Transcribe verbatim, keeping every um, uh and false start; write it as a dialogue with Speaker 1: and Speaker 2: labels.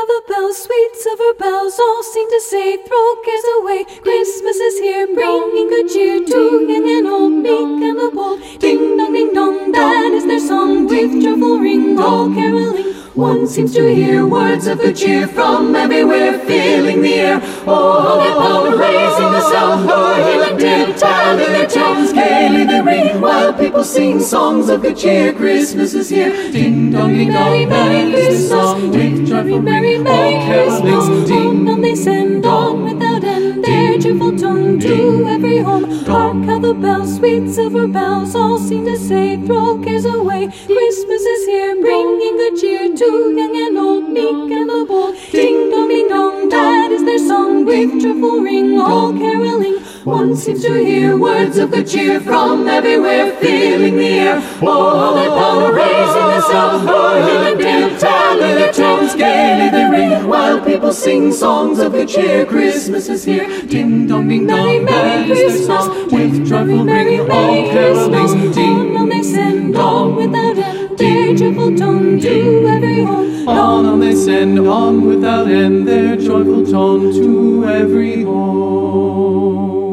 Speaker 1: the bells, sweet silver bells, all seem to say, throw cares away. Christmas is here, bringing good cheer to young and old, meek and the bold. Ding dong, ding dong, that is their song, with joyful ring, all caroling. One seems to hear words of good cheer from everywhere, filling the air. Oh, holy power, raising the sound, o'er hill and dale, telling their tales, gaily they ring, while people sing songs of good cheer. Christmas is here, ding dong, ding dong, that is the song, with joyful ring, all caroling. Ding dong, they send on without end their cheerful tone to every home. Hark how the bells, sweet silver bells, all seem to say, throw cares away. Christmas is here, bringing good cheer to young and old, meek and the bold. Ding dong, ding dong, that is their song, with joyful ring, all caroling. One seems to hear words of good cheer from everywhere, filling the air. Oh, holy power, raising the sound, o'er hill and dale, telling their tales, gaily they ring, while people sing songs of good cheer. Christmas is here, ding dong, ding dong, that is their song, with joyful ring, all caroling. Ding dong, they send on without end their joyful tone to every home.
Speaker 2: On, on they send on without end their joyful tone to every home.